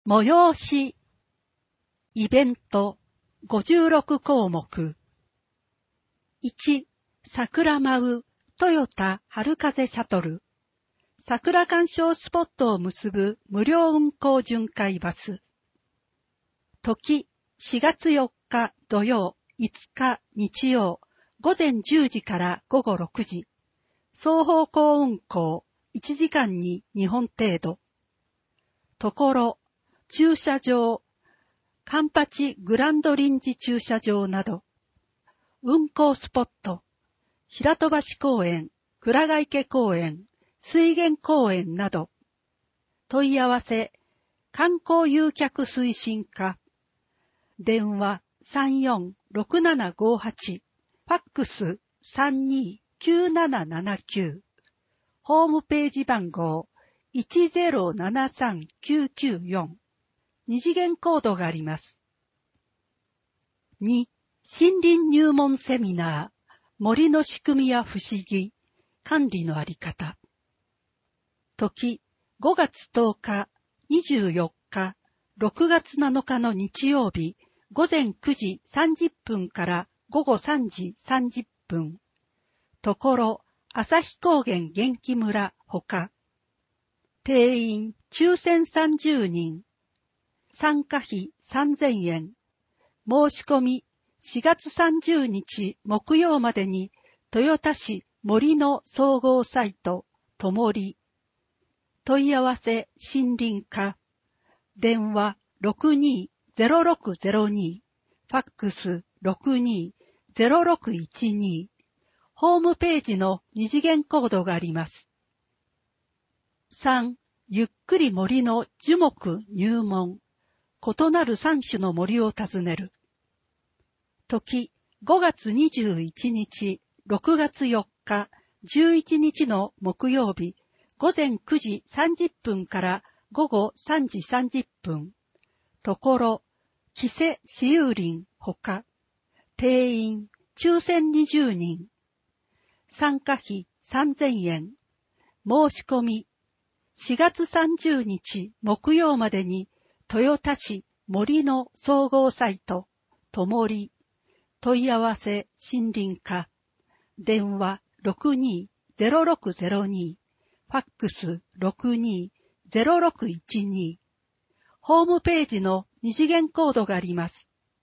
催し、イベント、56項目。1、桜舞う、トヨタ春風シャトル。桜鑑賞スポットを結ぶ無料運行巡回バス。時、4月4日土曜、5日日曜、午前10時から午後6時。双方向運行、1時間に2本程度。ところ、駐車場、カンパチグランド臨時駐車場など、運行スポット、平戸橋公園、倉ヶ池公園、水源公園など、問い合わせ、観光誘客推進課、電話34-6758、ファックス32-9779、ホームページ番号1073994、二次元コードがあります。2、森林入門セミナー、森の仕組みや不思議、管理のあり方。時、5月10日、24日、6月7日の日曜日、午前9時30分から午後3時30分。ところ、旭高原元気村ほか。定員9030人。参加費3000円。申し込み4月30日木曜までに豊田市森の総合サイトともり。問い合わせ森林課。電話62-0602。ファックス62-0612。ホームページの二次元コードがあります。3. ゆっくり森の樹木入門。異なる3種の森を訪ねる。時、5月21日、6月4日、11日の木曜日、午前9時30分から午後3時30分。ところ、木瀬私有林ほか。定員、抽選20人。参加費3000円。申し込み、4月30日木曜までに、豊田市森の総合サイト、ともり。問い合わせ森林課。電話62-0602。ファックス62-0612。ホームページの二次元コードがあります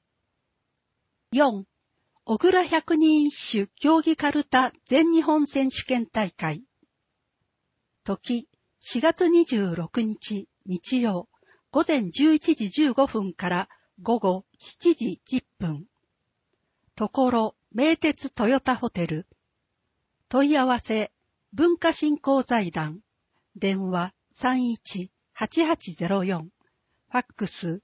。4. 小倉百人一首競技かるた全日本選手権大会。時、4月26日日曜、午前11時15分から午後7時10分。ところ、名鉄トヨタホテル。問い合わせ、文化振興財団。電話31-8804。ファックス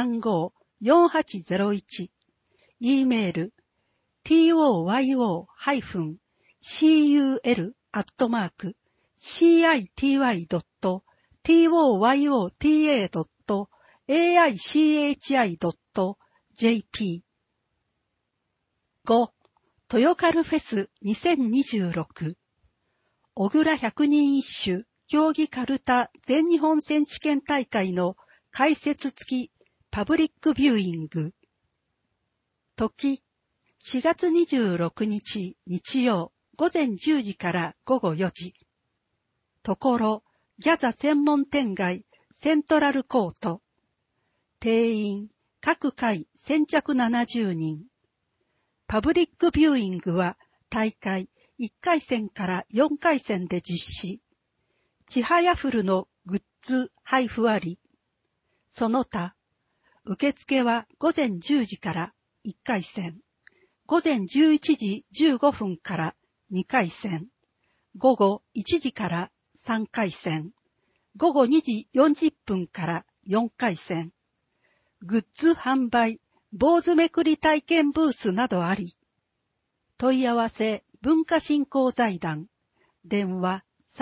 35-4801。E メール、toyou-cul@city.toyota.aichi.jp。5. トヨカルフェス2026。小倉百人一首競技かるた全日本選手権大会の解説付きパブリックビューイング。時、4月26日日曜午前10時から午後4時。ところ、ギャザ専門店街セントラルコート。定員、各回先着70人。パブリックビューイングは大会1回戦から4回戦で実施。ちはやふるのグッズ配布あり。その他、受付は午前10時から1回戦。午前11時15分から2回戦。午後1時から3回戦。午後2時40分から4回戦。グッズ販売、坊主めくり体験ブースなどあり。問い合わせ、文化振興財団。電話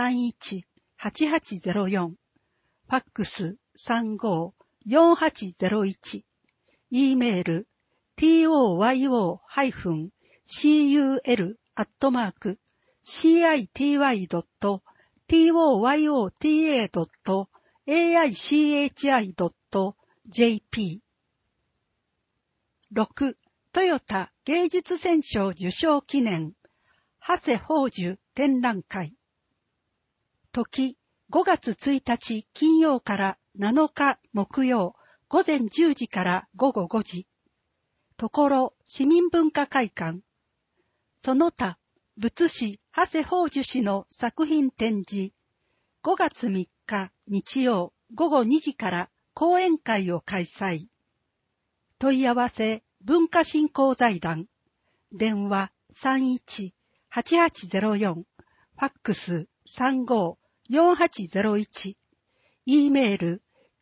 31-8804。ファックス35-4801。E メール、toyo-cul@city.toyota.aichi.jp .jp。 6. トヨタ芸術選奨受賞記念長谷宝珠展覧会。時5月1日金曜から7日木曜午前10時から午後5時。ところ市民文化会館。その他仏師長谷宝珠氏の作品展示。5月3日日曜午後2時から講演会を開催。問い合わせ文化振興財団。電話 31-8804。ファックス 35-4801。E メール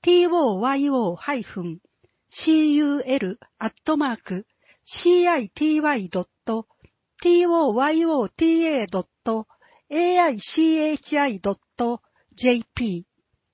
toyota-city.city.aichi.jp。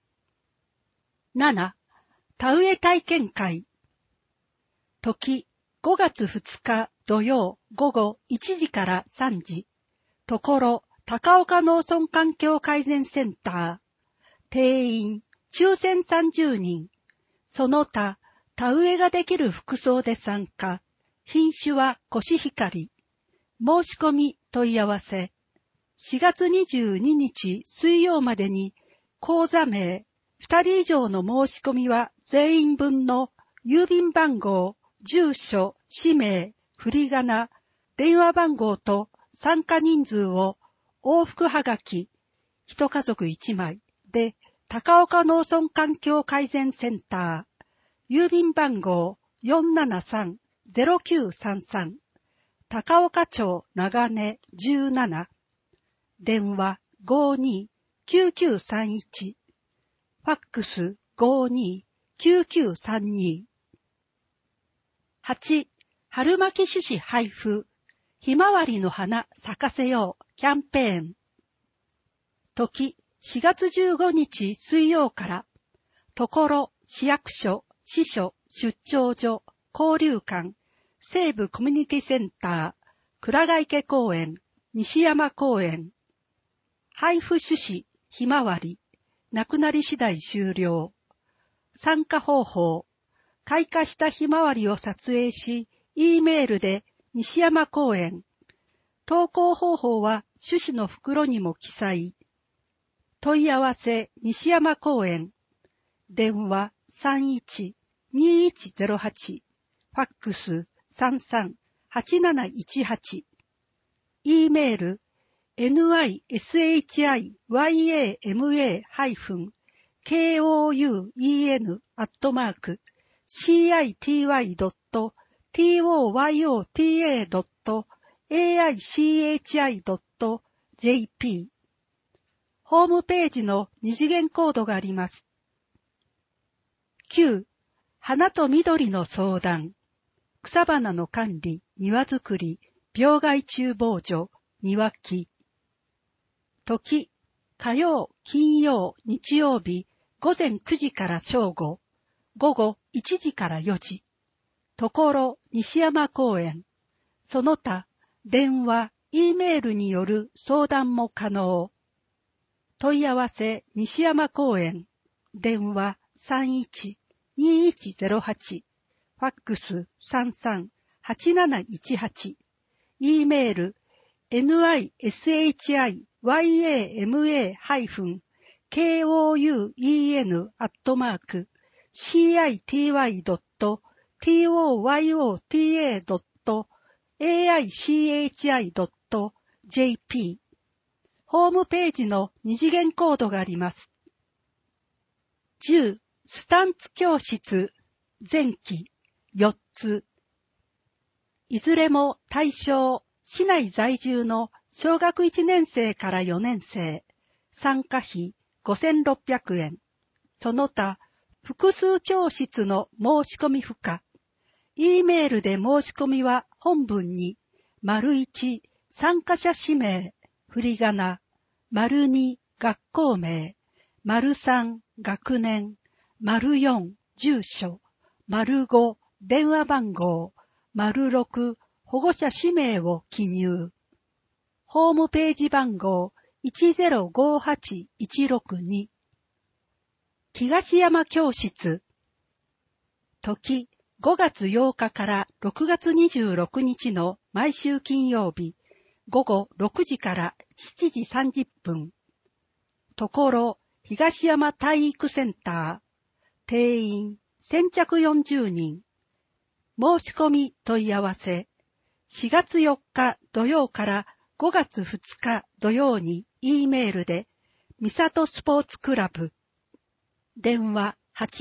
7. 田植え体験会。時5月2日土曜午後1時から3時。ところ高岡農村環境改善センター。定員抽選30人。その他田植えができる服装で参加。品種はコシヒカリ。申し込み問い合わせ。4月22日水曜までに講座名2人以上の申し込みは全員分の郵便番号、住所、氏名、振り仮名、電話番号と参加人数を往復はがき、一家族1枚で高岡農村環境改善センター、郵便番号 473-0933、高岡町長根17、電話 52-9931、ファックス 52-9932。8. 春巻き種子配布。ひまわりの花咲かせようキャンペーン。時4月15日水曜から、ところ市役所、支所、出張所、交流館、西部コミュニティセンター、倉ヶ池公園、西山公園。配布種子、ひまわり、なくなり次第終了。参加方法。開花したひまわりを撮影し、E メールで西山公園。投稿方法は種子の袋にも記載。問い合わせ西山公園。電話 31-2108。ファックス 33-8718。E メール nishiyuan@city.toyota.aichi.jp。 ホームページの二次元コードがあります。9. 花と緑の相談。草花の管理、庭作り、病害虫防除、庭木。時、火曜、金曜、日曜日、午前9時から正午、午後1時から4時。ところ、西山公園。その他、電話、E メールによる相談も可能。問い合わせ、西山公園。電話、31-2108。ファックス 33-8718。E メール nishiyuen@city.aichi.jp。 ホームページの二次元コードがあります。10. スタンツ教室前期4つ。いずれも対象、市内在住の小学1年生から4年生。参加費5600円。その他、複数教室の申し込み不可。E メールで申し込みは本文に、①参加者氏名、振り仮名、②学校名、③学年、�4住所、⑤電話番号、⑥保護者氏名を記入。ホームページ番号 1058162。東山教室。 時5月8日から6月26日の毎週金曜日、午後6時から7時30分。ところ、東山体育センター。定員、先着40人。申し込み問い合わせ。4月4日土曜から5月2日土曜に E メールで、三郷スポーツクラブ。電話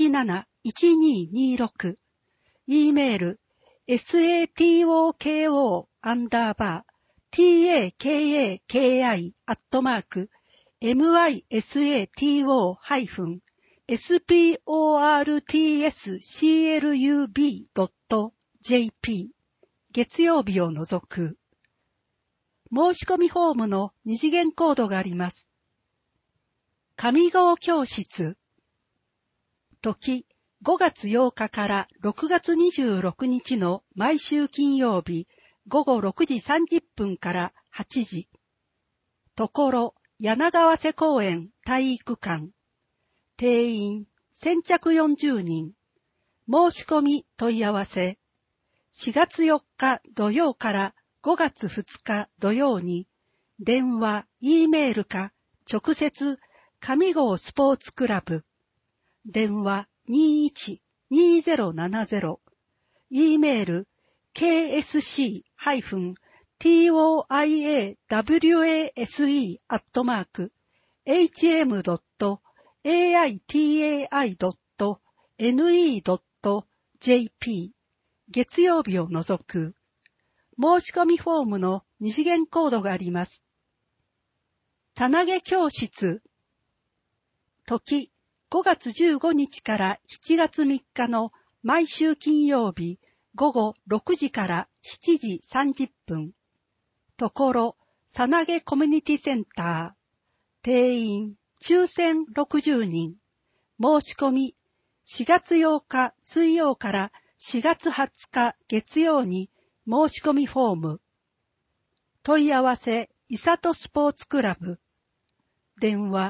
87-1226。E メール、SATOKO_TAKI@misato-sportsclub.jp 月曜日を除く。申し込みフォームの二次元コードがあります。上郷教室。時5月8日から6月26日の毎週金曜日午後6時30分から8時。ところ、柳川瀬公園体育館。定員、先着40人。申し込み問い合わせ。4月4日土曜から5月2日土曜に、電話、E メールか、直接、上郷スポーツクラブ。電話、21-2070。E メール、ksc-wase.aitai.ne.jp 月曜日を除く。申し込みフォームの二次元コードがあります。たなげ教室。時5月15日から7月3日の毎週金曜日午後6時から7時30分。ところ、さなげコミュニティセンター。定員、抽選60人。申し込み、4月8日水曜から4月20日月曜に申し込みフォーム。問い合わせ、いさとスポーツクラブ。電話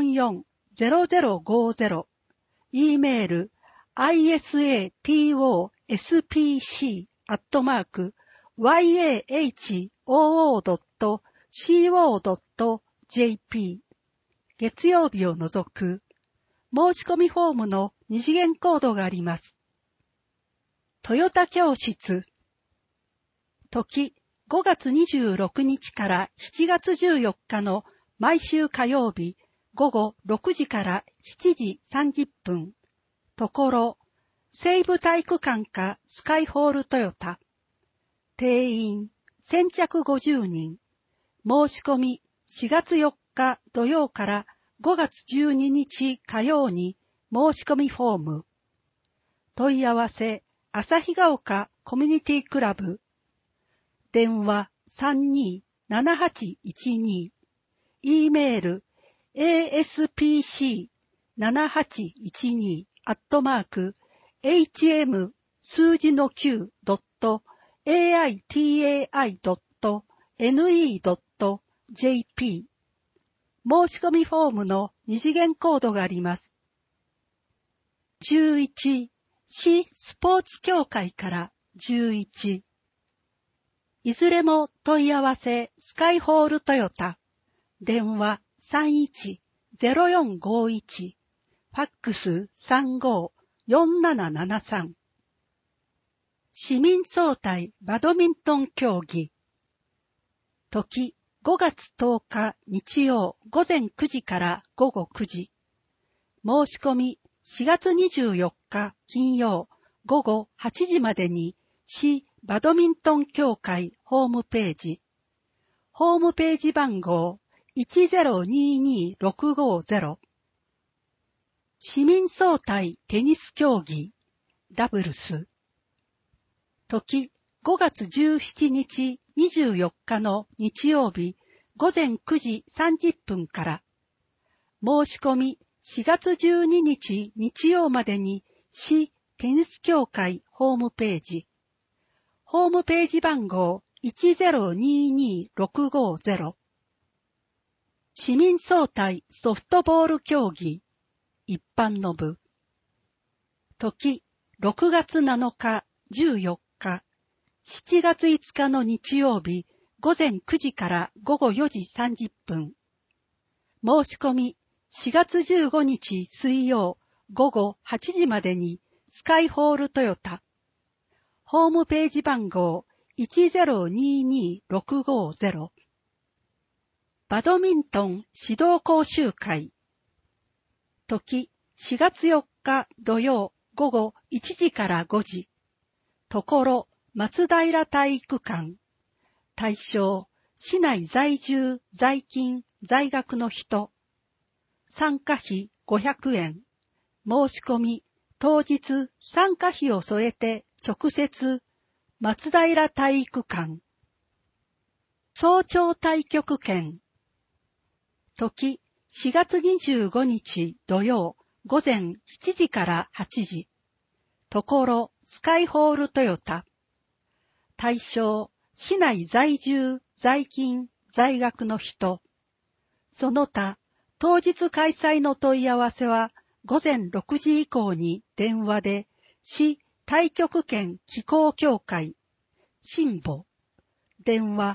44-0050。E メール、isatospoo.co.jp 月曜日を除く。申し込みフォームの二次元コードがあります。トヨタ教室。時5月26日から7月14日の毎週火曜日午後6時から7時30分。ところ、西武体育館かスカイホールトヨタ。定員、先着50人。申し込み、4月4日土曜から5月12日火曜に申し込みフォーム。問い合わせ、旭ヶ丘コミュニティクラブ。電話32-7812。E メール、aspc-9-8-9.aitai.ne.jp 申し込みフォームの二次元コードがあります。11、市スポーツ協会から11。いずれも問い合わせスカイホールトヨタ。電話31-0451。ファックス35-4773。市民総体バドミントン競技。時5月10日日曜午前9時から午後9時。申し込み4月24日金曜午後8時までに市バドミントン協会ホームページ。ホームページ番号1022650。市民総体テニス競技ダブルス。時5月17日24日の日曜日午前9時30分から。申し込み4月12日日曜までに市テニス協会ホームページ。ホームページ番号1022650。市民総体ソフトボール競技一般の部。時 6月7日、14日、7月5日の日曜日、午前9時から午後4時30分。申し込み、4月15日水曜、午後8時までに、スカイホールトヨタ。ホームページ番号 1022650。バドミントン指導講習会。時、4月4日土曜午後1時から5時。ところ、松平体育館。対象、市内在住、在勤、在学の人。参加費500円。申し込み、当日参加費を添えて直接、松平体育館。早朝太極拳。時、4月25日土曜午前7時から8時。ところ、スカイホールトヨタ。対象、市内在住、在勤、在学の人。その他、当日開催の問い合わせは、午前6時以降に電話で、市太極拳機構協会、新保。電話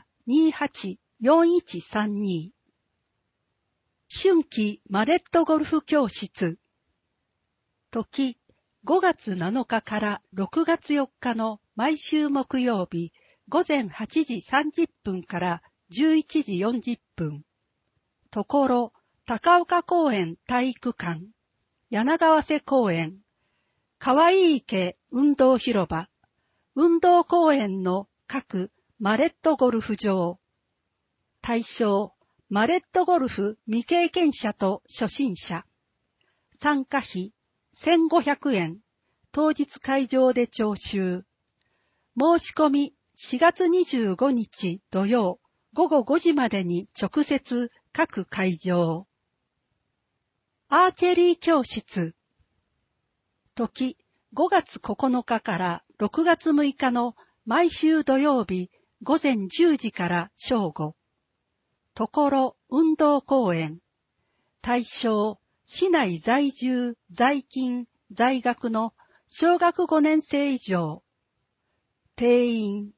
284132。春季マレットゴルフ教室。時、5月7日から6月4日の毎週木曜日、午前8時30分から11時40分。ところ、高岡公園体育館、柳川瀬公園、川井池運動広場、運動公園の各マレットゴルフ場。対象、マレットゴルフ未経験者と初心者。参加費1500円。当日会場で徴収。申し込み4月25日土曜午後5時までに直接各会場。アーチェリー教室。時、5月9日から6月6日の毎週土曜日午前10時から正午。ところ運動公園。対象、市内在住、在勤、在学の小学5年生以上。定員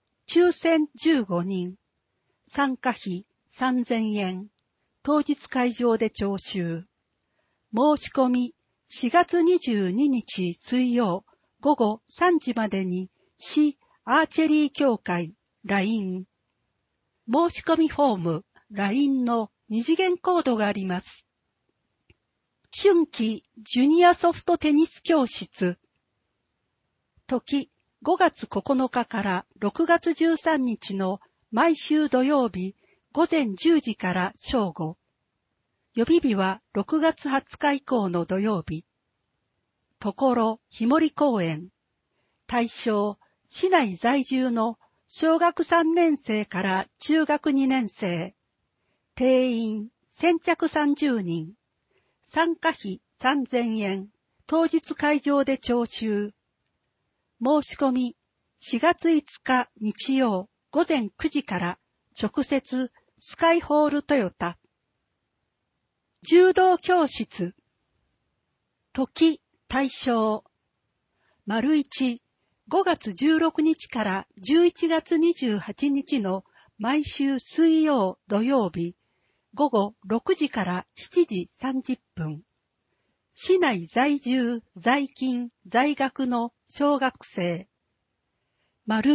9015人。参加費3000円。当日会場で徴収。申し込み4月22日水曜午後3時までに市アーチェリー協会 LINE。申し込みフォーム LINE の2次元コードがあります。春季ジュニアソフトテニス教室。時、5月9日から6月13日の毎週土曜日午前10時から正午。予備日は6月20日以降の土曜日。ところ、ひもり公園。対象、市内在住の小学3年生から中学2年生。定員先着30人。参加費3000円。当日会場で徴収。申し込み4月5日日曜午前9時から直接スカイホールトヨタ。柔道教室。時、対象。丸1、5月16日から11月28日の毎週水曜土曜日、午後6時から7時30分。市内在住、在勤、在学の小学生。丸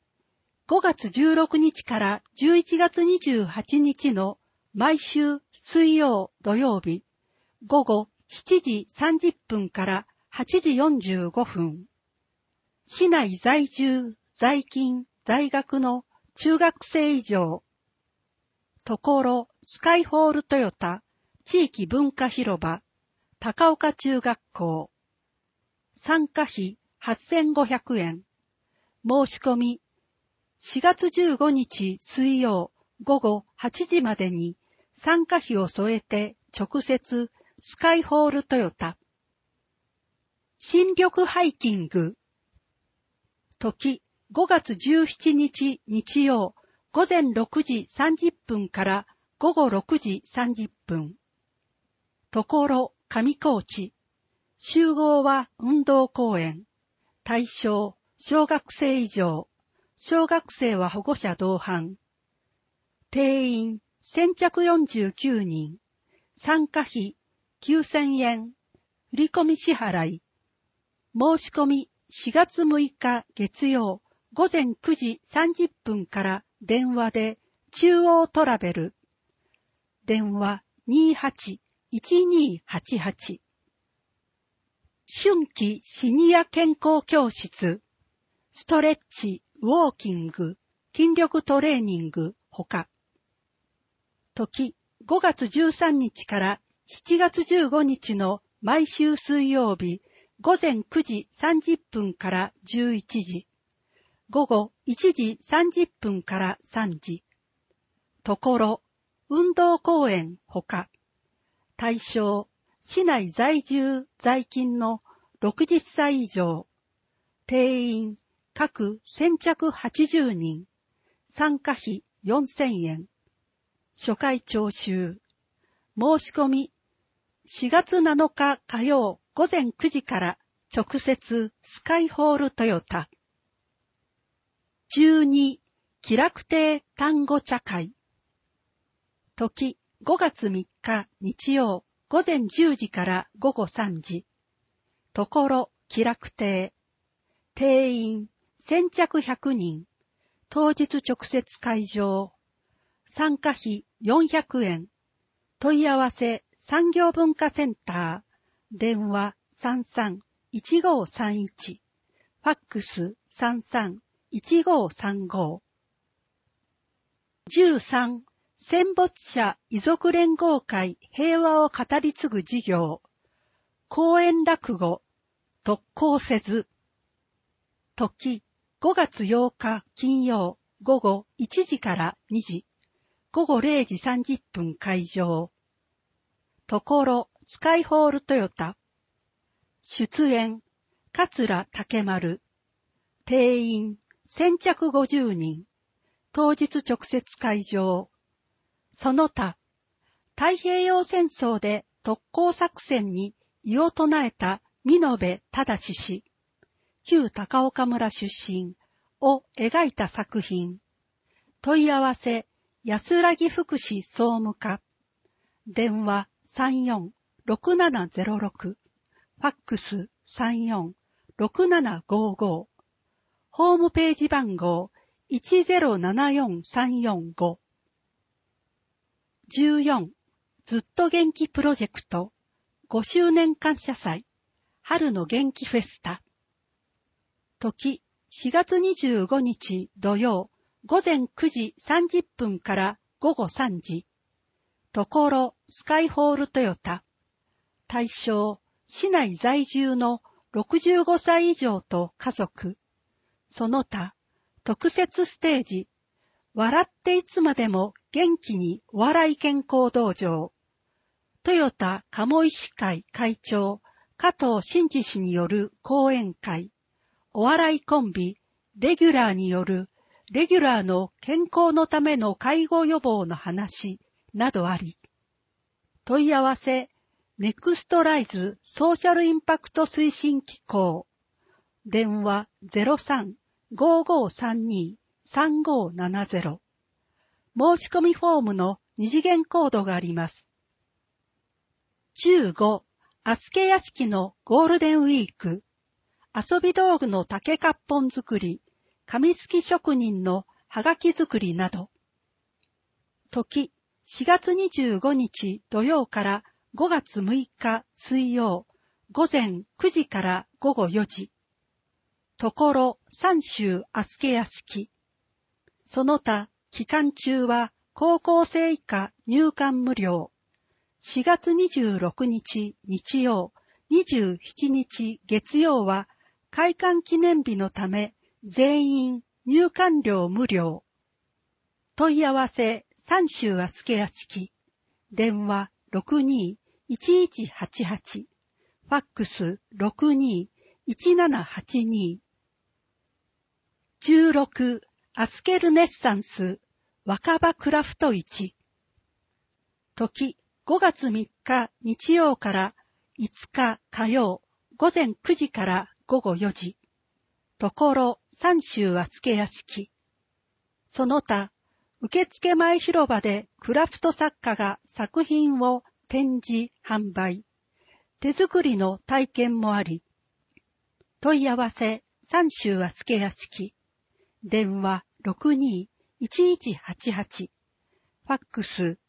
2、5月16日から11月28日の毎週水曜土曜日、午後7時30分から8時45分。市内在住、在勤、在学の中学生以上。ところ、スカイホールトヨタ、地域文化広場、高岡中学校。参加費8500円。申し込み、4月15日水曜午後8時までに参加費を添えて直接スカイホールトヨタ。新緑ハイキング。時、5月17日日曜午前6時30分から午後6時30分。ところ、上高地。集合は運動公園。 対象、小学生以上。小学生は保護者同伴。定員、先着49人。参加費、9000円。振込支払い。申し込み、4月6日月曜、午前9時30分から電話で、中央トラベル。電話28-1288。春季シニア健康教室。ストレッチ、ウォーキング、筋力トレーニング、ほか。時、5月13日から7月15日の毎週水曜日、午前9時30分から11時。午後1時30分から3時。ところ、運動公園ほか。対象、市内在住在勤の60歳以上。定員、各先着80人。参加費4000円。初回徴収。申し込み、4月7日火曜午前9時から直接スカイホールトヨタ。12、気楽亭単語茶会。時、5月3日日曜午前10時から午後3時。ところ、気楽亭。定員、先着100人。当日直接会場。参加費400円。問い合わせ産業文化センター。電話33-1531。ファックス33-1535。13、戦没者遺族連合会平和を語り継ぐ事業。公演落語、特攻せず。時、5月8日金曜午後1時から2時。午後0時30分会場。ところ、スカイホールトヨタ。出演、桂竹丸。定員、先着50人。当日直接会場。その他、太平洋戦争で特攻作戦に異を唱えた見延忠氏、旧高岡村出身を描いた作品。問い合わせ、安らぎ福祉総務課。電話34-6706。ファックス34-6755。ホームページ番号1074345。14、ずっと元気プロジェクト5周年感謝祭春の元気フェスタ。時、4月25日土曜午前9時30分から午後3時。ところ、スカイホールトヨタ。対象、市内在住の65歳以上と家族。その他、特設ステージ。笑っていつまでも元気にお笑い健康道場。トヨタ鴨居市会会長、加藤真二氏による講演会。お笑いコンビ、レギュラーによる、レギュラーの健康のための介護予防の話などあり。問い合わせ、ネクストライズソーシャルインパクト推進機構。電話03-5532-3570。申し込みフォームの二次元コードがあります。15、アスケ屋敷のゴールデンウィーク。遊び道具の竹かっぽん作り、紙すき職人のはがき作りなど。時、4月25日土曜から5月6日水曜、午前9時から午後4時。ところ、三州アスケ屋敷。その他、期間中は高校生以下入館無料。4月26日日曜、27日月曜は開館記念日のため全員入館料無料。問い合わせ三州あすけ屋敷。電話62-1188。ファックス62-1782。16、アスケルネッサンス若葉クラフト市。時、5月3日日曜から5日火曜午前9時から午後4時。 ところ三州和助屋敷。その他、受付前広場でクラフト作家が作品を展示、販売、手作りの体験もあり、問い合わせ三州和助屋敷、電話62-1188、ファックス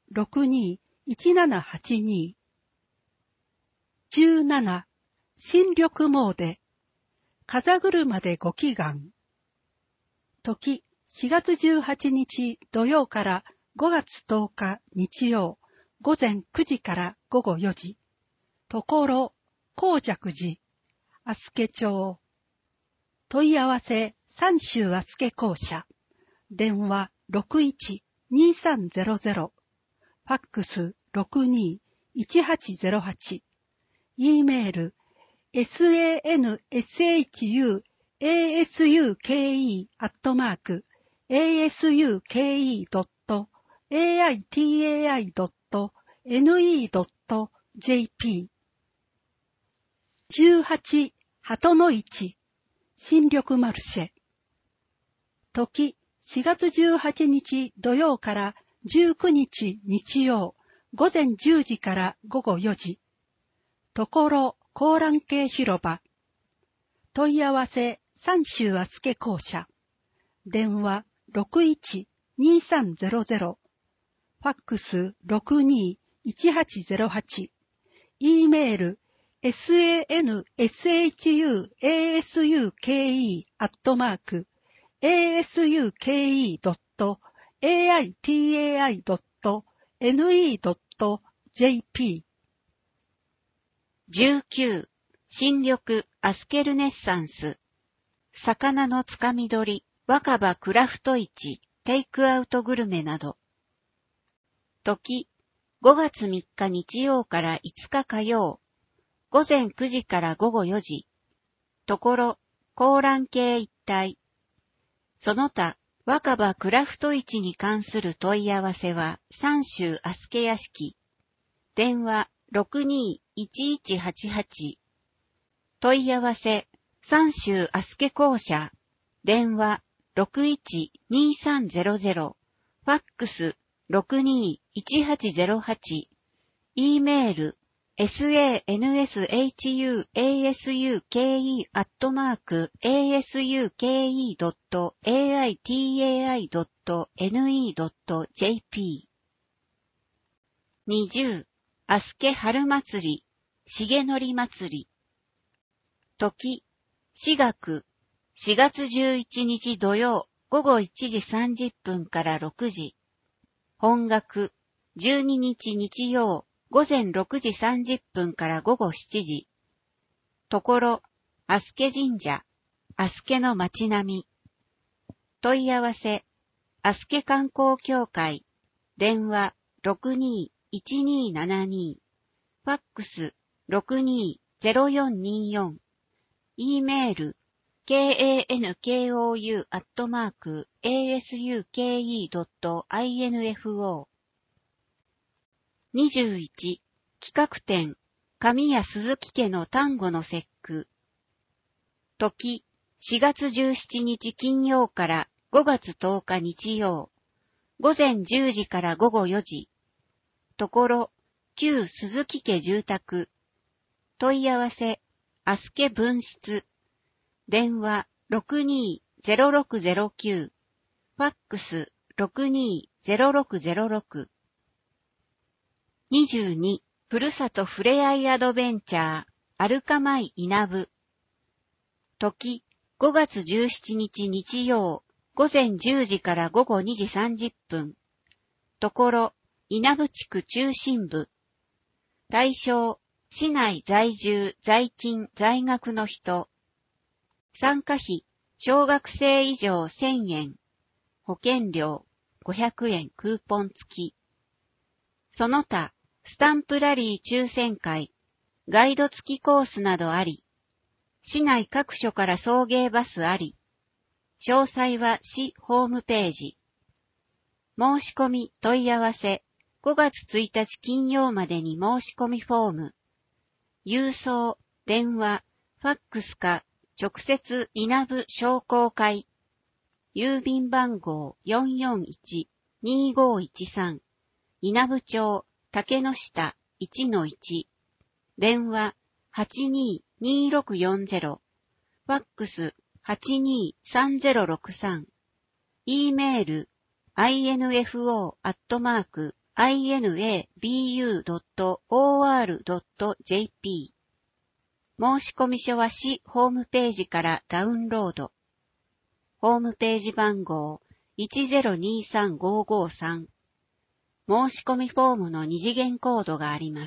62-1782。17、新緑詣、風車でご祈願。時、4月18日土曜から5月10日日曜、午前9時から午後4時。ところ、高寂寺、飛鳥町。問い合わせ、三州飛鳥公社。電話61-2300。ファックス62-1808。E メール、sansuasuke@aitai.ne.jp。 18、鳩の市、新緑マルシェ。時、4月18日土曜から19日日曜、午前10時から午後4時。ところ、高蘭系広場。問い合わせ、三州飛鳥公社。電話61-2300。ファックス62-1808。E メール、sansuasuke.aitai.ne.jp。 19、新緑アスケルネッサンス。魚のつかみ取り、若葉クラフト市、テイクアウトグルメなど。時、5月3日日曜から5日火曜、午前9時から午後4時。ところ、高蘭系一帯。その他、若葉クラフト市に関する問い合わせは、三州飛鳥屋敷。電話62-1188。問い合わせ、三州飛鳥公社。電話61-2300。ファックス62-1808。E メール、sansuasuke.aitai.ne.jp。 20、飛鳥春祭り、重則祭り。時、私学、4月11日土曜、午後1時30分から6時。本学、12日日曜、午前6時30分から午後7時。ところ、飛鳥神社、飛鳥の街並み。問い合わせ、飛鳥観光協会。電話62-1272。ファックス62-0424。E メール、kankou@asuke.info。 21、企画展、神谷鈴木家の端午の節句。時、4月17日金曜から5月10日日曜、午前10時から午後4時。ところ、旧鈴木家住宅。問い合わせ、飛鳥分室。電話62-0609。ファックス62-0606。22、ふるさとふれあいアドベンチャー、アルカマイ稲部。時、5月17日日曜、午前10時から午後2時30分。ところ、稲部地区中心部。対象、市内在住、在勤、在学の人。参加費、小学生以上1000円。保険料、500円クーポン付き。その他、スタンプラリー抽選会、ガイド付きコースなどあり。市内各所から送迎バスあり。詳細は市ホームページ。申し込み問い合わせ、5月1日金曜までに申し込みフォーム。郵送、電話、ファックスか直接稲部商工会。郵便番号 441-2513 稲部町竹の下 1-1 電話 82-2640 ファックス 82-3063 E メール info@inabu.or.jp 申し込み書は市ホームページからダウンロード。ホームページ番号 1023553。申し込みフォームの二次元コードがあります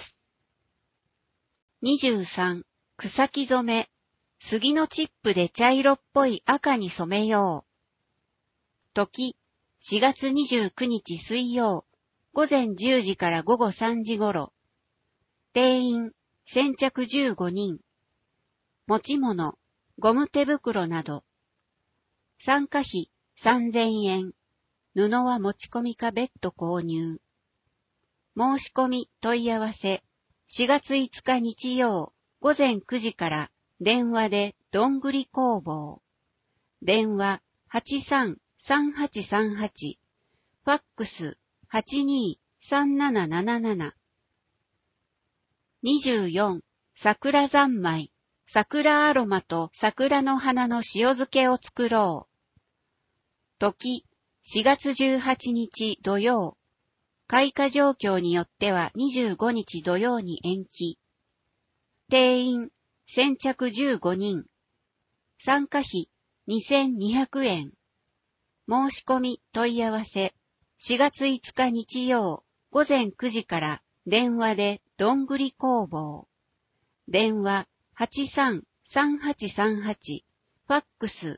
。23. 草木染め。杉のチップで茶色っぽい赤に染めよう。時、4月29日水曜、午前10時から午後3時頃。定員、先着15人。持ち物、ゴム手袋など。参加費3000円。布は持ち込みか別途購入。申し込み問い合わせ。4月5日日曜、午前9時から電話でどんぐり工房。電話83-3838。ファックス 82-3777。24. 桜三昧。桜アロマと桜の花の塩漬けを作ろう。時、4月18日土曜。開花状況によっては25日土曜に延期。定員、先着15人。参加費、2200円。申し込み問い合わせ。4月5日日曜、午前9時から電話でどんぐり工房。電話83-3838。ファックス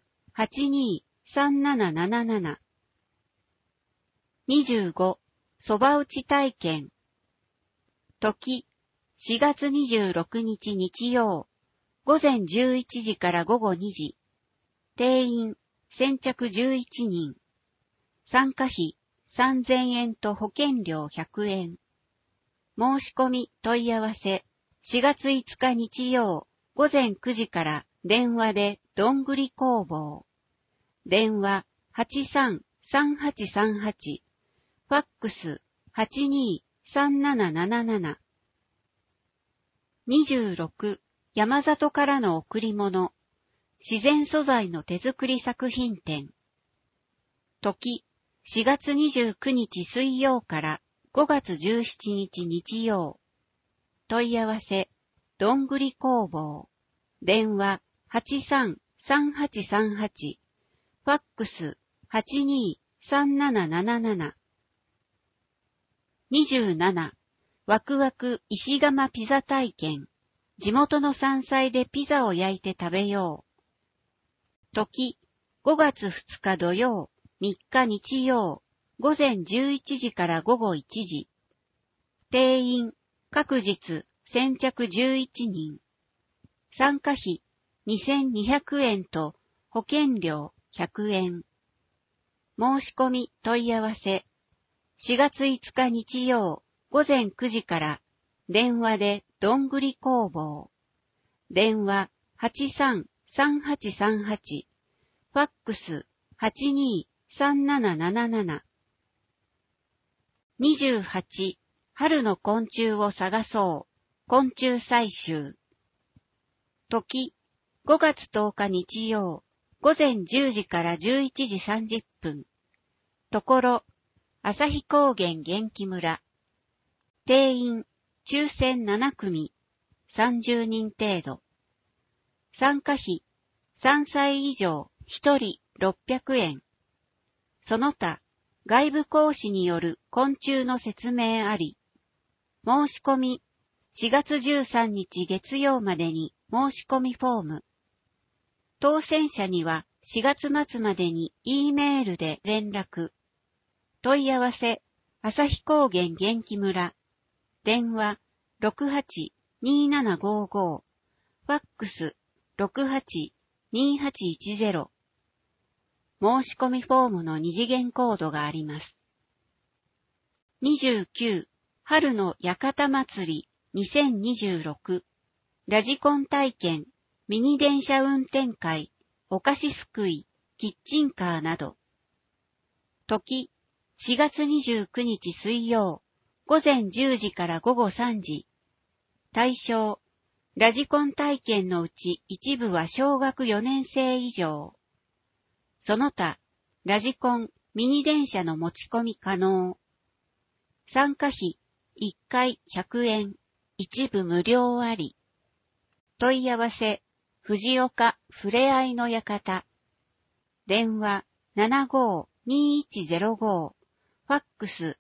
82-3777。25. そば打ち体験。時、4月26日日曜、午前11時から午後2時。定員、先着11人。参加費3000円と保険料100円。申し込み問い合わせ。4月5日日曜、午前9時から電話でどんぐり工房。電話83-3838。ファックス 82-3777。26. 山里からの贈り物。自然素材の手作り作品展。時、4月29日水曜から5月17日日曜。問い合わせ、どんぐり工房。電話83-3838。ファックス 82-3777。27. ワクワク石窯ピザ体験。地元の山菜でピザを焼いて食べよう。時、5月2日土曜、3日日曜、午前11時から午後1時。定員、各日、先着11人。参加費、2200円と保険料100円。申し込み問い合わせ。4月5日日曜、午前9時から電話でどんぐり工房。電話83-3838。ファックス 82-3777。28. 春の昆虫を探そう。昆虫採集。時、5月10日日曜、午前10時から11時30分。ところ、旭高原元気村。定員、抽選7組、30人程度。参加費、3歳以上、1人600円。その他、外部講師による昆虫の説明あり。申し込み、4月13日月曜までに申し込みフォーム。当選者には4月末までに E メールで連絡。問い合わせ、旭高原元気村。電話、68-2755。ファックス、68-2810。申し込みフォームの二次元コードがあります。29. 春の館祭り2026。ラジコン体験ミニ電車運転会、お菓子すくい、キッチンカーなど。時、4月29日水曜、午前10時から午後3時。対象、ラジコン体験のうち一部は小学4年生以上。その他、ラジコン、ミニ電車の持ち込み可能。参加費、1回100円、一部無料あり。問い合わせ、藤岡ふれあいの館。電話75-2105。ファックス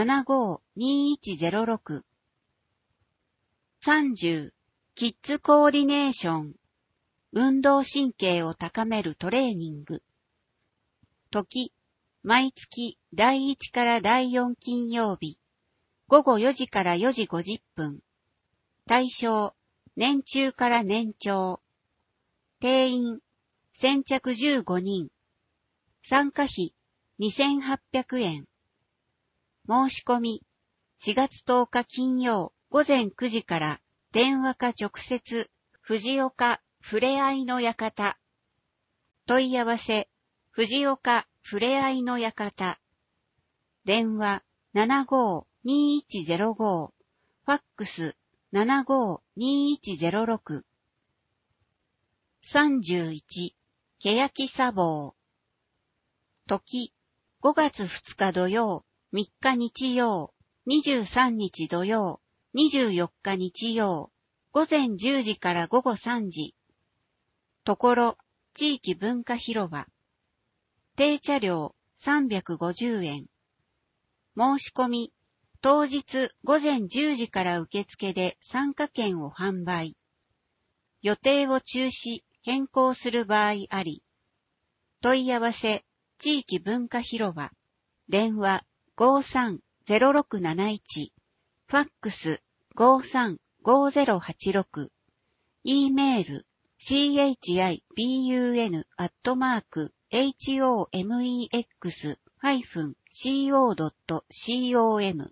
75-2106。30. キッズコーディネーション。運動神経を高めるトレーニング。時、毎月第1から第4金曜日。午後4時から4時50分。対象、年中から年長。定員、先着15人。参加費、2800円。申し込み、4月10日金曜午前9時から電話か直接、藤岡ふれあいの館。問い合わせ、藤岡ふれあいの館。電話75-2105。ファックス75-2106。31. けやき茶房。時、5月2日土曜、3日日曜、23日土曜、24日日曜、午前10時から午後3時。ところ、地域文化広場。定茶料350円。申し込み、当日午前10時から受付で参加券を販売。予定を中止、変更する場合あり。問い合わせ、地域文化広場。電話53-0671。ファックス53-5086。E メール chiBUN@homex-co.com。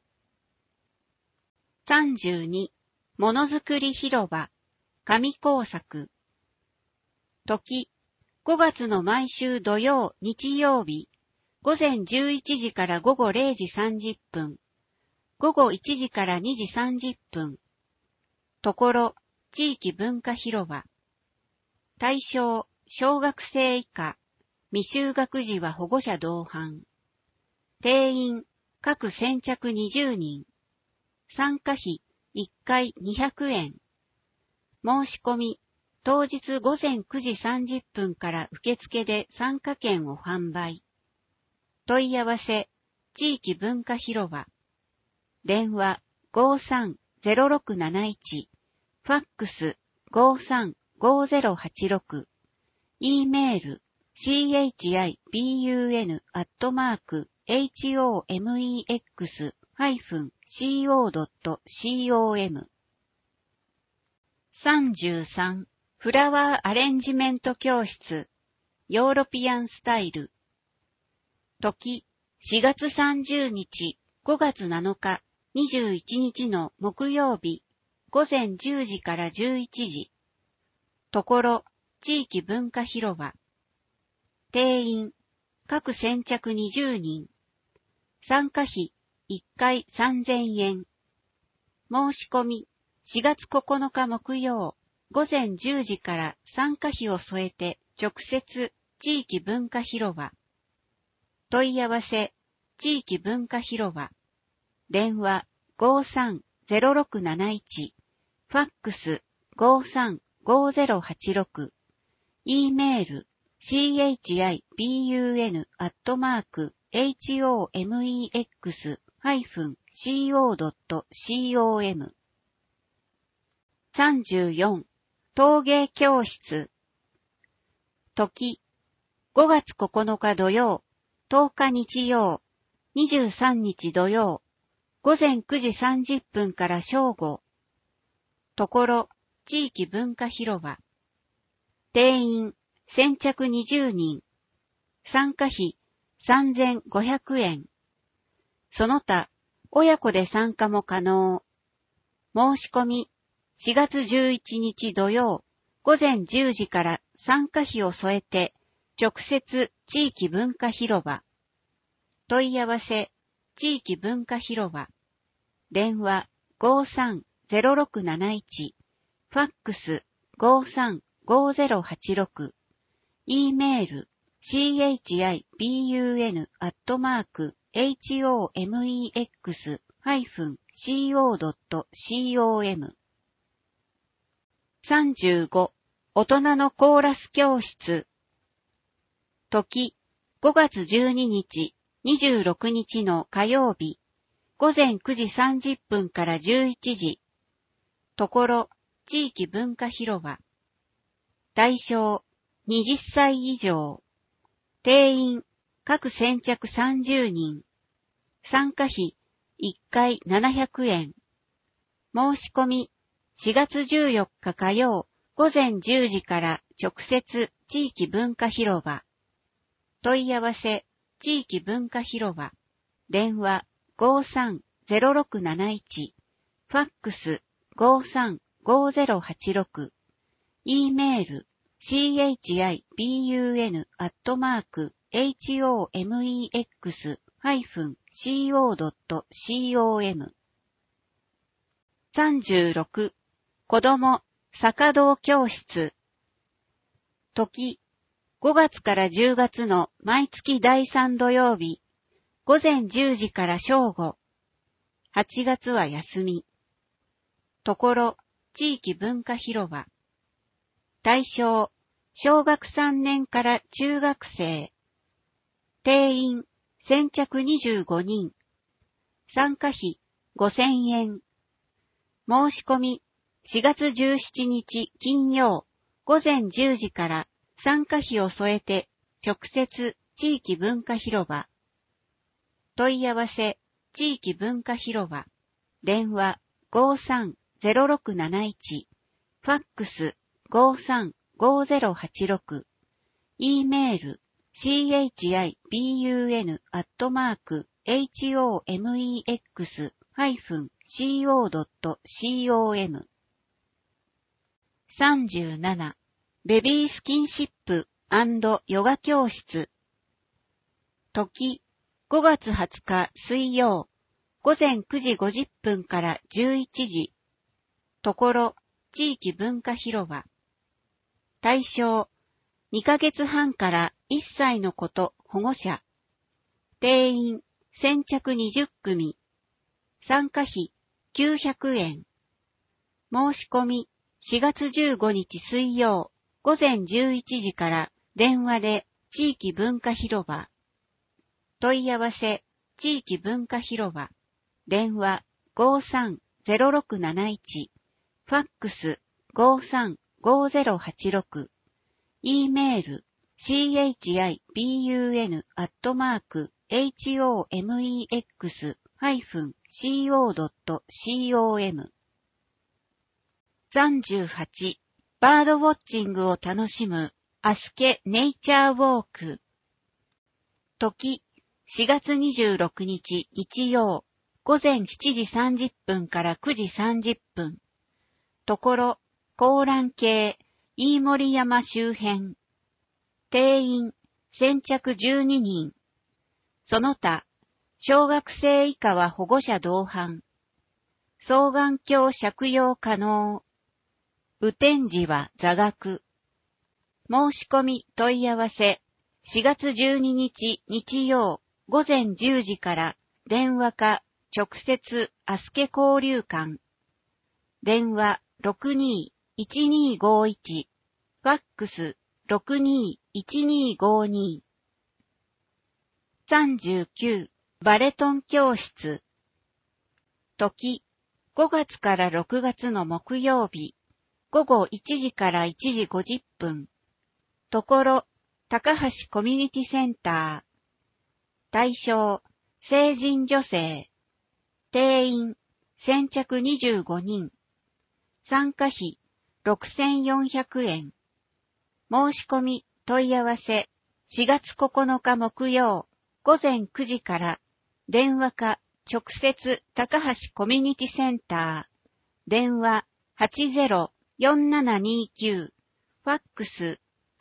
32. ものづくり広場。紙工作。時、5月の毎週土曜、日曜日、午前11時から午後0時30分、午後1時から2時30分。ところ、地域文化広場。対象、小学生以下、未就学児は保護者同伴。定員、各先着20人。参加費、1回200円。申し込み、当日午前9時30分から受付で参加券を販売。問い合わせ、地域文化広場。電話53-0671。ファックス53-5086。E メール chiBUN@homex-co.com。 33. フラワーアレンジメント教室。ヨーロピアンスタイル。時、4月30日、5月7日、21日の木曜日、午前10時から11時。ところ、地域文化広場。定員、各先着20人。参加費、1回3000円。申し込み、4月9日木曜、午前10時から参加費を添えて直接地域文化広場。問い合わせ、地域文化広場。電話53-0671。ファックス53-5086。E メール chiBUN@homex-co.com。 34. 陶芸教室。時、5月9日土曜、10日日曜、23日土曜、午前9時30分から正午。ところ、地域文化広場。定員、先着20人。参加費、3500円。その他、親子で参加も可能。申し込み、4月11日土曜、 午前10時から参加費を添えて直接地域文化広場。問い合わせ地域文化広場。電話530671。ファックス535086。E メールchibun@homex-co.com。 35. 大人のコーラス教室。時、5月12日、26日の火曜日、午前9時30分から11時。ところ、地域文化広場。対象、20歳以上。定員、各先着30人。参加費、1回700円。申し込み、4月14日火曜、午前10時から直接地域文化広場。問い合わせ、地域文化広場。電話530671。ファックス535086。E メールchibun@homex-co.com。 36. 子供坂道教室。時、5月から10月の毎月第3土曜日、午前10時から正午。8月は休み。ところ、地域文化広場。対象、小学3年から中学生。定員、先着25人。参加費、5000円。申し込み、4月17日金曜、午前10時から参加費を添えて、直接地域文化広場。問い合わせ、地域文化広場。電話530671。ファックス535086。E メールchibun@homex-co.com。 37. ベビースキンシップ&ヨガ教室。時、5月20日水曜、午前9時50分から11時。ところ、地域文化広場。対象、2ヶ月半から1歳の子と保護者。定員、先着20組。参加費、900円。申し込み、4月15日水曜、午前11時から電話で地域文化広場。問い合わせ、地域文化広場。電話530671。ファックス535086。E メールchibun@homex-co.com。 38. バードウォッチングを楽しむアスケネイチャーウォーク。時、4月26日日曜、午前7時30分から9時30分。ところ、高蘭系、飯盛山周辺。定員、先着12人。その他、小学生以下は保護者同伴。双眼鏡借用可能。雨天時は座学。申し込み問い合わせ、4月12日日曜、午前10時から電話か直接アスケ交流館。電話621251。ファックス621252。39. バレトン教室。時、5月から6月の木曜日、午後1時から1時50分。ところ、高橋コミュニティセンター。対象、成人女性。定員、先着25人。参加費、6400円。申し込み、問い合わせ、4月9日木曜、午前9時から、電話か直接高橋コミュニティセンター。電話804729 ファックス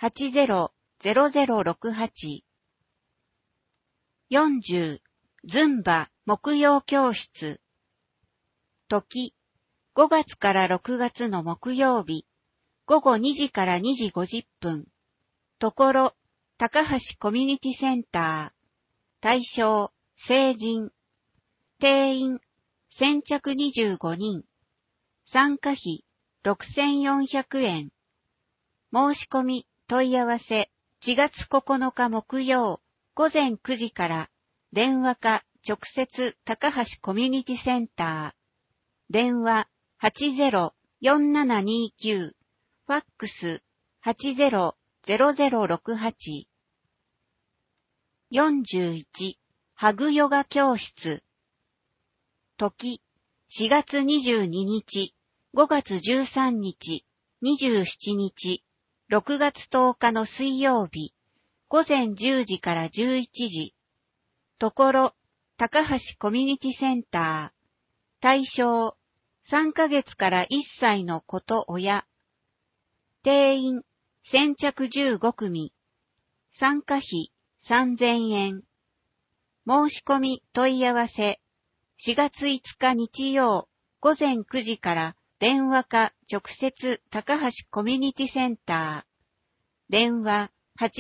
800068。40、ズンバ木曜教室。時、5月から6月の木曜日、午後2時から2時50分。ところ、高橋コミュニティセンター。対象、成人。定員、先着25人。参加費、6400円。申し込み、問い合わせ、4月9日木曜、午前9時から、電話か直接高橋コミュニティセンター。電話、80-4729。ファックス、80-0068。41、ハグヨガ教室。時、4月22日、5月13日、27日、6月10日の水曜日、午前10時から11時。ところ、高橋コミュニティセンター。対象、3ヶ月から1歳の子と親。定員、先着15組。参加費、3000円。申し込み問い合わせ。4月5日日曜、午前9時から電話か直接高橋コミュニティセンター。電話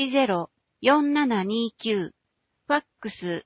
80-4729。ファックス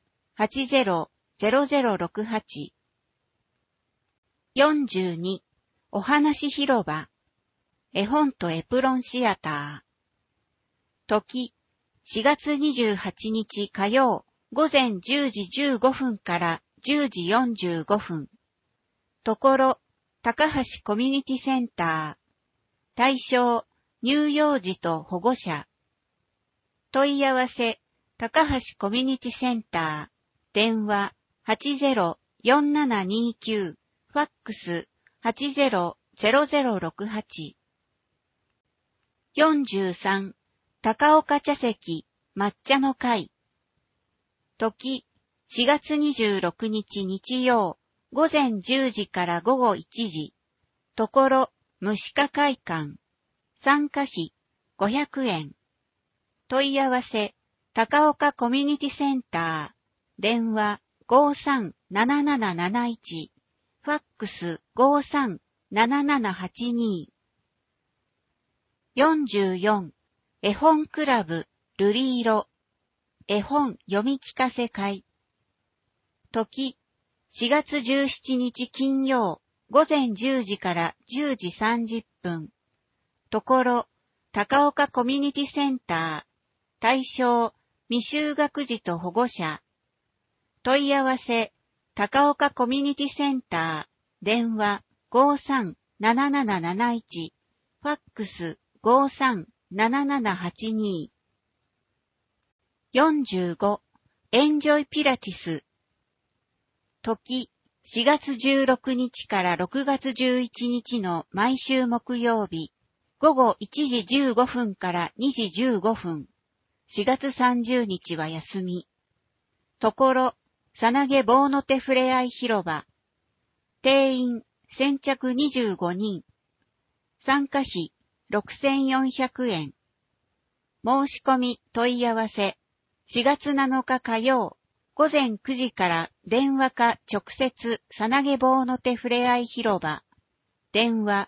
80-0068。42、お話広場。絵本とエプロンシアター。時、4月28日火曜、午前10時15分から10時45分。ところ、高橋コミュニティセンター。対象、乳幼児と保護者。問い合わせ、高橋コミュニティセンター。電話、80-4729。ファックス、80-0068。43、高岡茶席、抹茶の会。時、4月26日日曜、午前10時から午後1時。ところ、虫科会館。参加費、500円。問い合わせ、高岡コミュニティセンター。電話、53-7771。ファックス、53-7782。44、絵本クラブ、瑠璃色。絵本読み聞かせ会。時、4月17日金曜、午前10時から10時30分。ところ、高岡コミュニティセンター。対象、未就学児と保護者。問い合わせ、高岡コミュニティセンター。電話、53-7771。ファックス、53-7782。45、エンジョイピラティス。時、4月16日から6月11日の毎週木曜日、午後1時15分から2時15分。4月30日は休み。ところ、さなげ棒の手ふれあい広場。定員、先着25人。参加費、6400円。申し込み問い合わせ。4月7日火曜、午前9時から電話か直接さなげ棒の手ふれあい広場。電話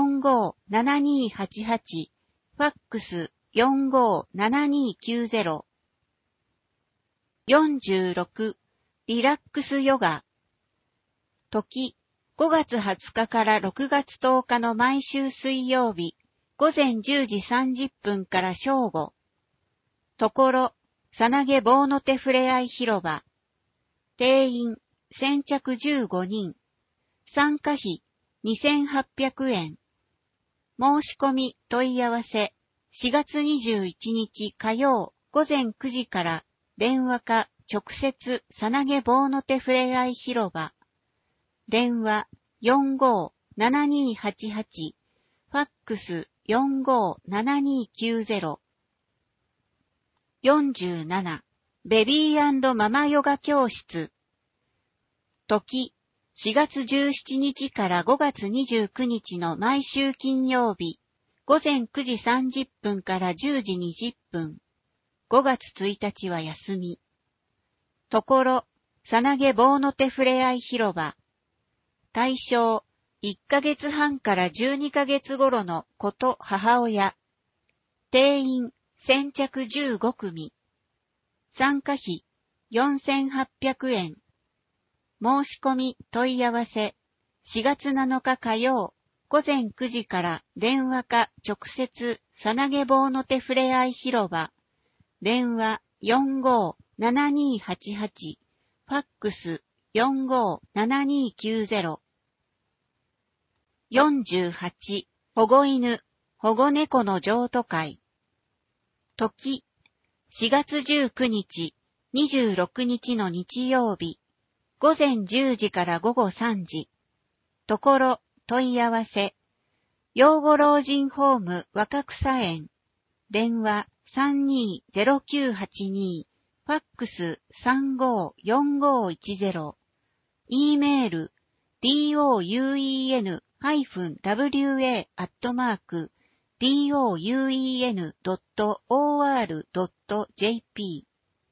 45-7288。ファックス 45-7290。46、リラックスヨガ。時、5月20日から6月10日の毎週水曜日、午前10時30分から正午。ところ、さなげ棒の手ふれあい広場。定員、先着15人。参加費、2800円。申し込み問い合わせ。4月21日火曜、午前9時から電話か直接さなげ棒の手ふれあい広場。電話 45-7288。ファックス 45-7290。47、ベビー&ママヨガ教室。時、4月17日から5月29日の毎週金曜日、 午前9時30分から10時20分。5月1日は休み。ところ、さなげぼうの手ふれあい広場。対象、1ヶ月半から12ヶ月頃の子と母親。定員、先着15組。参加費、4800円。申し込み問い合わせ、4月7日火曜、午前9時から電話か直接、さなげぼうの手ふれあい広場。電話45-7288、ファックス45-7290。48、保護犬、保護猫の譲渡会。時、4月19日、26日の日曜日、午前10時から午後3時。ところ、問い合わせ。養護老人ホーム若草園。電話320982。ファックス354510。E メール douen-wa.douen.or.jp。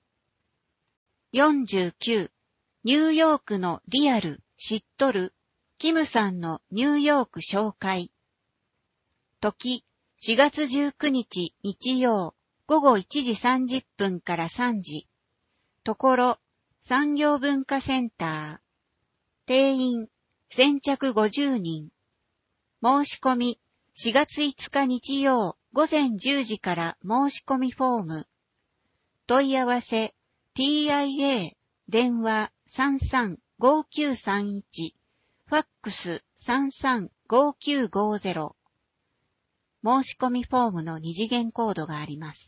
49、ニューヨークのリアル知っとるキムさんのニューヨーク紹介。時、4月19日日曜、午後1時30分から3時。ところ、産業文化センター。定員、先着50人。申し込み、4月5日日曜、午前10時から申し込みフォーム。問い合わせ、TIA、電話335931。ファックス335950。申し込みフォームの二次元コードがあります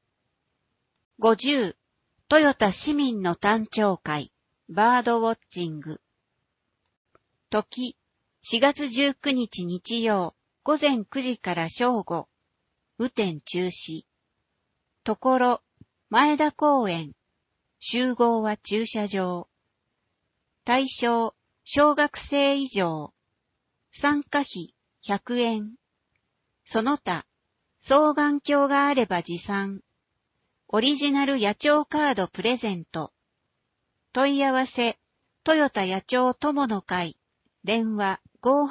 。50、トヨタ市民の誕生会、バードウォッチング。時、4月19日日曜、午前9時から正午。雨天中止。ところ、前田公園。集合は駐車場。対象、小学生以上。参加費、100円。その他、双眼鏡があれば持参。オリジナル野鳥カードプレゼント。問い合わせ、トヨタ野鳥友の会。電話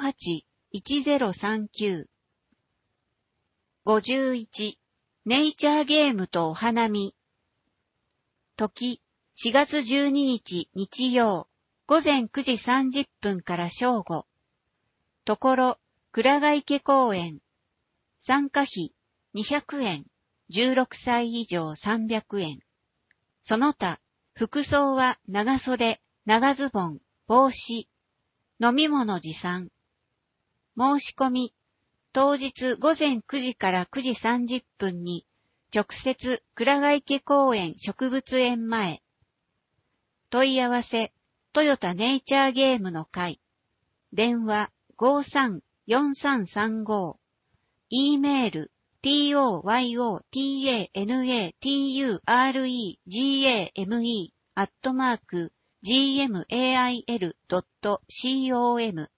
58-1039。51、ネイチャーゲームとお花見。時、4月12日日曜、午前9時30分から正午。ところ、倉ヶ池公園。参加費、200円。16歳以上300円。その他、服装は長袖、長ズボン、帽子。飲み物持参。申し込み、当日午前9時から9時30分に、直接倉ヶ池公園植物園前。問い合わせ、トヨタネイチャーゲームの会。電話534335。E メール、toyotanatugame@gmail.com。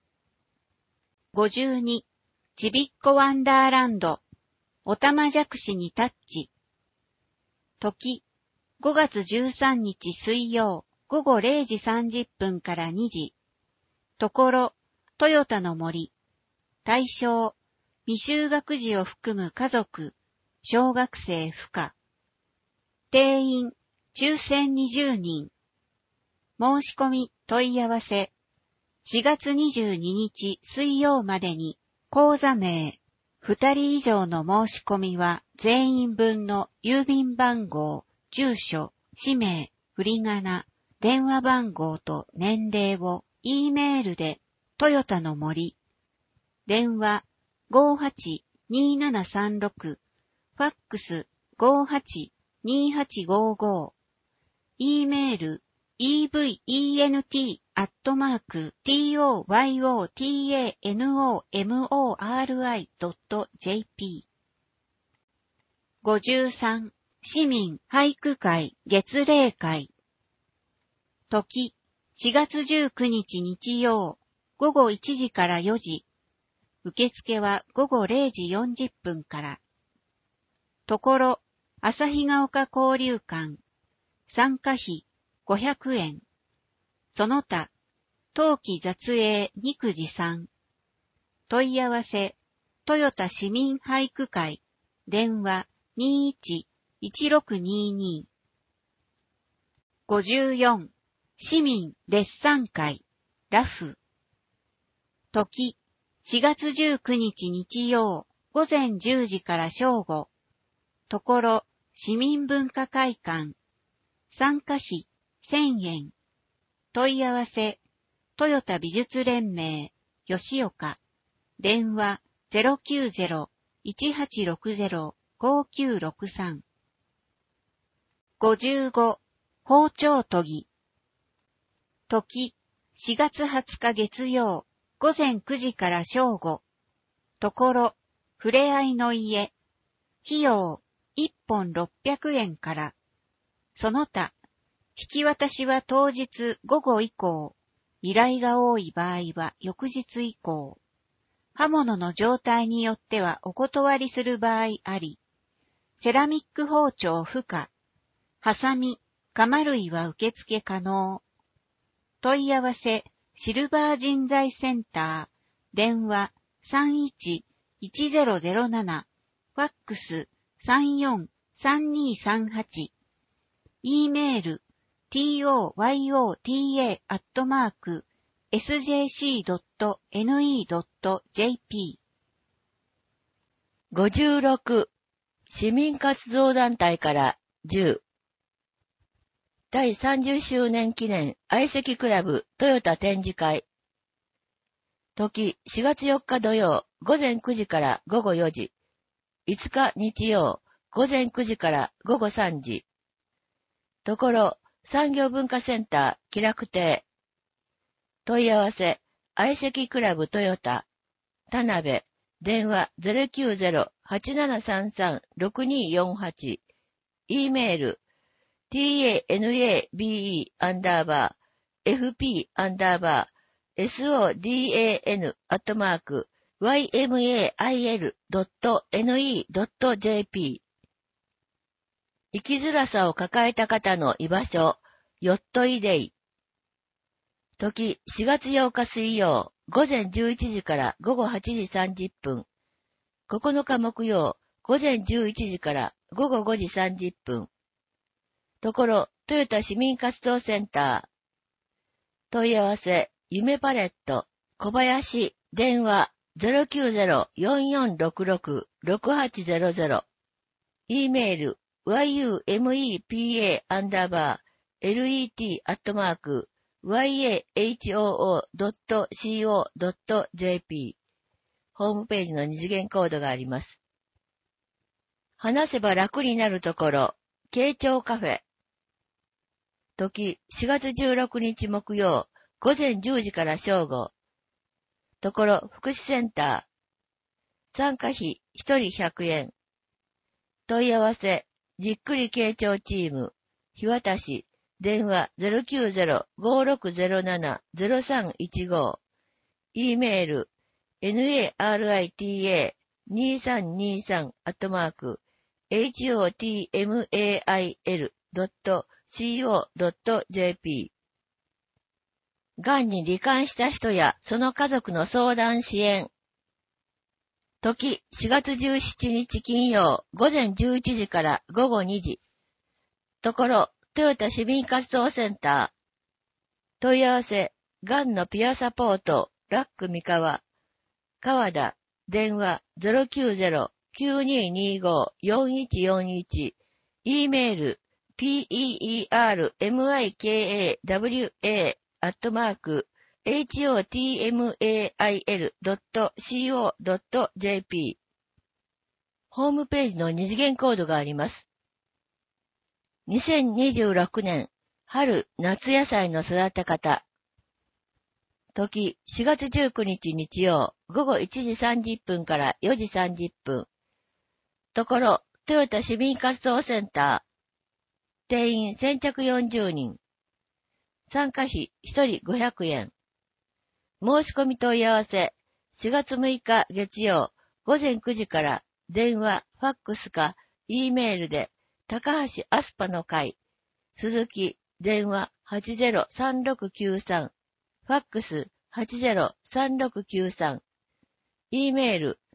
52、ちびっこワンダーランド。おたまじゃくしにタッチ。時、5月13日水曜、午後0時30分から2時。ところ、トヨタの森。対象、未就学児を含む家族、小学生不可。定員、抽選20人。申し込み問い合わせ。4月22日水曜までに、口座名、2人以上の申し込みは全員分の郵便番号、住所、氏名、振り仮名、電話番号と年齢を E メールで、トヨタの森。電話58-2736。ファックス58-2855。E メール event@toyotanomori.jp。 53、市民俳句会月例会。時、4月19日日曜、午後1時から4時。 受付は午後0時40分から。ところ、旭ヶ丘交流館、参加費500円。その他、冬季雑営肉持参。問い合わせ、豊田市民俳句会、電話21-1622。54、市民デッサン会、ラフ。時、4月19日日曜、午前10時から正午。ところ、市民文化会館。参加費1000円。問い合わせ、トヨタ美術連盟、吉岡。電話090-1860-5963。55、包丁研ぎ。時、4月20日月曜、午前9時から正午。ところ、ふれあいの家。費用、1本600円から。その他、引き渡しは当日午後以降。依頼が多い場合は翌日以降。刃物の状態によってはお断りする場合あり。セラミック包丁不可。ハサミ、鎌類は受付可能。問い合わせ、シルバー人材センター。電話31-1007。ファックス34-3238。E メール、toyota@sjc.ne.jp。 56、市民活動団体から10。第30周年記念相席クラブトヨタ展示会。時、4月4日土曜、午前9時から午後4時。5日日曜、午前9時から午後3時。ところ、産業文化センター、喜楽亭。問い合わせ、相席クラブトヨタ、田辺、電話090-8733-6248。E メール、tanabe_fp_sodan@ymail.ne.jp。生きづらさを抱えた方の居場所、ヨットイデイ。時、4月8日水曜、午前11時から午後8時30分。9日木曜、午前11時から午後5時30分。ところ、トヨタ市民活動センター。問い合わせ、夢パレット、小林、電話090-4466-6800。E メール、yumepa_let@yahoo.co.jp。 ホームページの二次元コードがあります。話せば楽になるところ、慶長カフェ。時、4月16日木曜、午前10時から正午。ところ、福祉センター。参加費1人100円。問い合わせ、じっくり慶長チーム、日渡し、電話090-5607-0315。E メール、narita23@hotmail.co.jp。 がんに罹患した人やその家族の相談支援。時、4月17日金曜、午前11時から午後2時。ところ、トヨタ市民活動センター。問い合わせ、がんのピアサポート、ラック三河。川田、電話090-9225-4141。E メール、permikail.hotmail.co.jp。 ホームページの二次元コードがあります。2026年春夏野菜の育て方。時、4月19日日曜、午後1時30分から4時30分。ところ、トヨタ市民活動センター。定員先着40人。参加費1人500円。申し込み問い合わせ、 4月6日月曜午前9時から電話、ファックスか E メールで高橋アスパの会、鈴木、電話 803693、ファックス 803693、E メール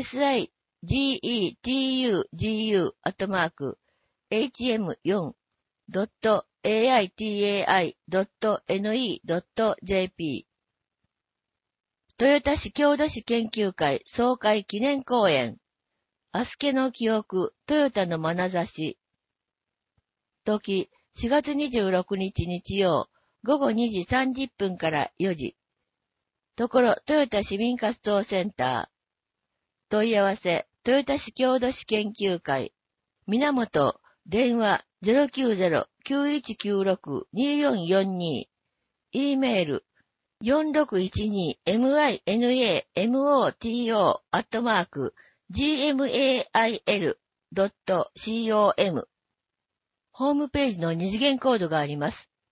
sigetugu.aitai.ne.jp 豊田市郷土市研究会総会記念講演アスケの記憶トヨタの眼差し時4月26日日曜午後2時30分から4時ところトヨタ市民活動センター問い合わせ豊田市郷土市研究会源電話 090-9196-2442 E メール4612-moto@gmail.com ホームページの二次元コードがあります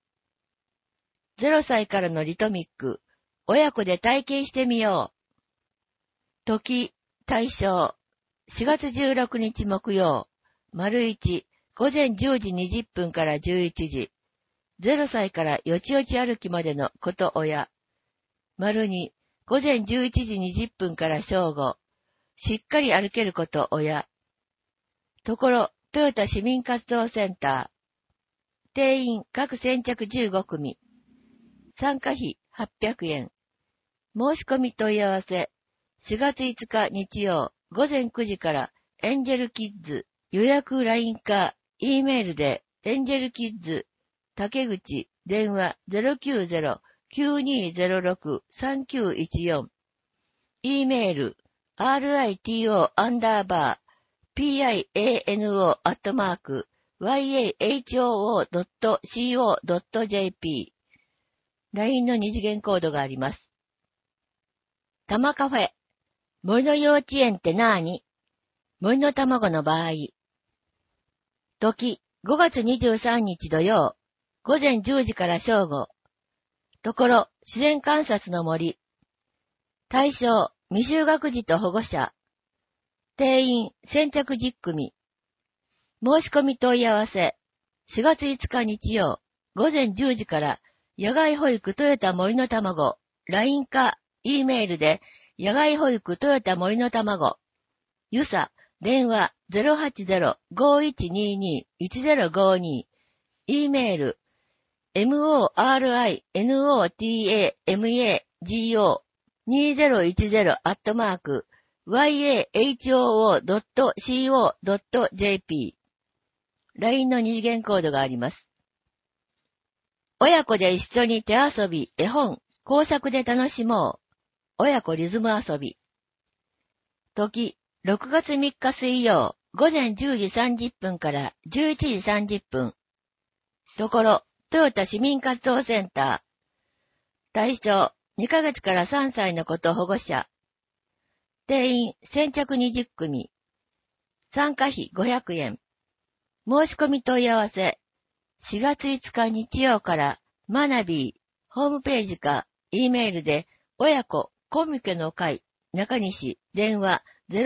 。0歳からのリトミック親子で体験してみよう。時、対象、4月16日木曜、丸1、午前10時20分から11時、0歳からよちよち歩きまでのこと親、丸2、午前11時20分から正午、しっかり歩けること親、ところ、トヨタ市民活動センター、定員各先着15組、参加費800円、申し込み問い合わせ、4月5日日曜午前9時からエンジェルキッズ予約 LINE か E メールでエンジェルキッズ竹口電話 090-9206-3914 E メール rito_piano@yahoo.co.jp LINE の二次元コードがあります。たまカフェ森の幼稚園ってなーに？森の卵の場合。時、5月23日土曜、午前10時から正午。ところ、自然観察の森。対象、未就学児と保護者。定員、先着10組。申し込み問い合わせ。4月5日日曜、午前10時から、野外保育トヨタ森の卵、LINE か E メールで、野外保育トヨタ森の卵。ゆさ、電話 080-5122-1052。E メール、morinotamogo2010-yahoo.co.jp LINE の二次元コードがあります。親子で一緒に手遊び、絵本、工作で楽しもう。親子リズム遊び。時、6月3日水曜、午前10時30分から11時30分。ところ、トヨタ市民活動センター。対象、2ヶ月から3歳の子と保護者。定員、先着20組。参加費500円。申し込み問い合わせ。4月5日日曜から、マナビー、ホームページか、E メールで、親子、コミケの会、中西、電話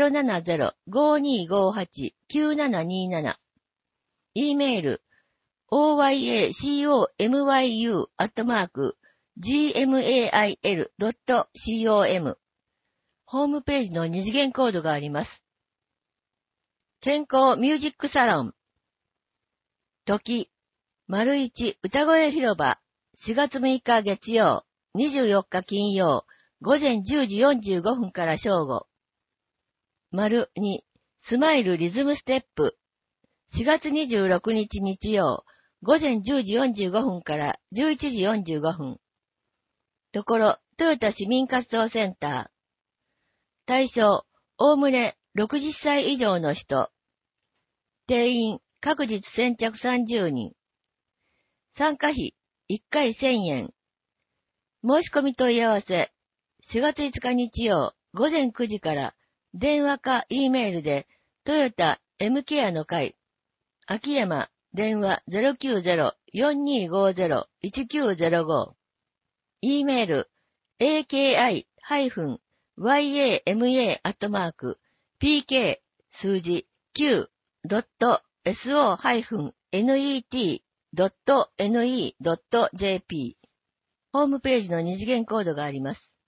070-5258-9727。E メール、oyacomu@gmail.com。ホームページの二次元コードがあります。健康ミュージックサロン。時、丸一歌声広場、4月6日月曜、24日金曜、午前10時45分から正午。丸2、スマイルリズムステップ。4月26日日曜、午前10時45分から11時45分。ところ、トヨタ市民活動センター。対象、おおむね60歳以上の人。定員、各日先着30人。参加費、1回1000円。申し込み問い合わせ。4月5日日曜、午前9時から、電話か E メールで、トヨタ M ケアの会。秋山、電話 090-4250-1905。E メール、aki-wellness yama@pk 数字 q.so-net.ne.jp ホームページの二次元コードがあります。